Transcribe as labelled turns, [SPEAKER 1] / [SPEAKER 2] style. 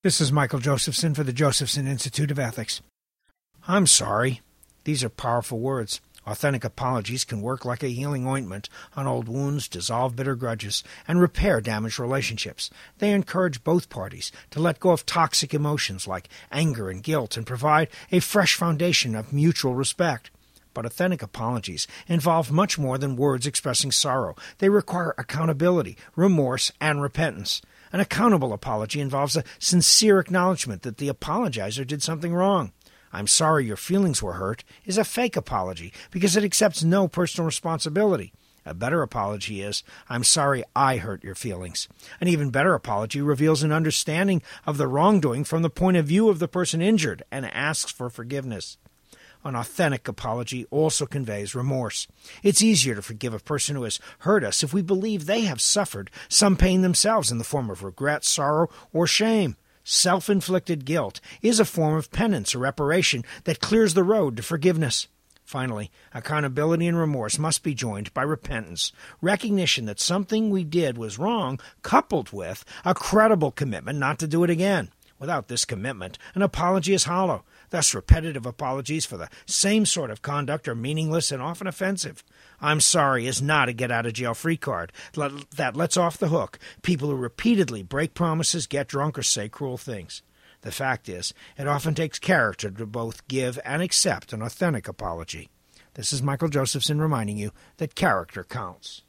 [SPEAKER 1] This is Michael Josephson for the Josephson Institute of Ethics. I'm sorry. These are powerful words. Authentic apologies can work like a healing ointment on old wounds, dissolve bitter grudges, and repair damaged relationships. They encourage both parties to let go of toxic emotions like anger and guilt and provide a fresh foundation of mutual respect. But authentic apologies involve much more than words expressing sorrow. They require accountability, remorse, and repentance. An accountable apology involves a sincere acknowledgement that the apologizer did something wrong. I'm sorry your feelings were hurt is a fake apology because it accepts no personal responsibility. A better apology is, I'm sorry I hurt your feelings. An even better apology reveals an understanding of the wrongdoing from the point of view of the person injured and asks for forgiveness. An authentic apology also conveys remorse. It's easier to forgive a person who has hurt us if we believe they have suffered some pain themselves in the form of regret, sorrow, or shame. Self-inflicted guilt is a form of penance or reparation that clears the road to forgiveness. Finally, accountability and remorse must be joined by repentance, recognition that something we did was wrong, coupled with a credible commitment not to do it again. Without this commitment, an apology is hollow. Thus, repetitive apologies for the same sort of conduct are meaningless and often offensive. I'm sorry is not a get-out-of-jail-free card that lets off the hook people who repeatedly break promises, get drunk, or say cruel things. The fact is, it often takes character to both give and accept an authentic apology. This is Michael Josephson reminding you that character counts.